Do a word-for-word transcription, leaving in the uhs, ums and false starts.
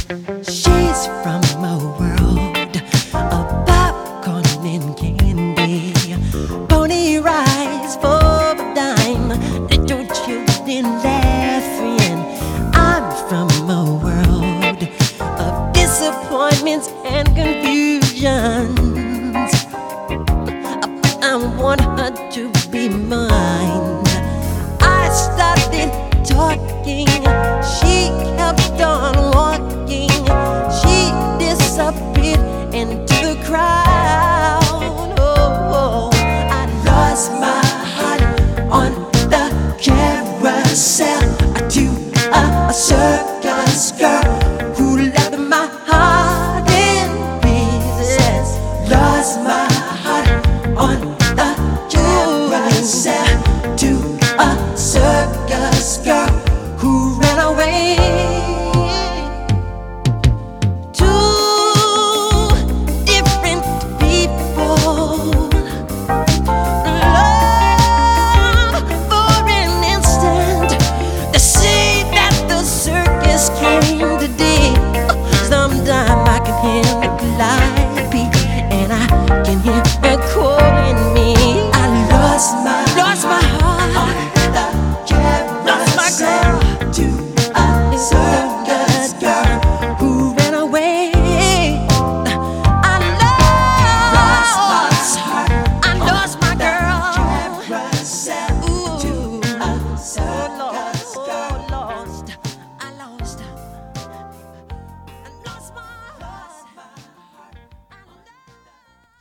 She's from a world of popcorn and candy, pony rides for a dime, little children laughing. I'm from a world of disappointments and confusion.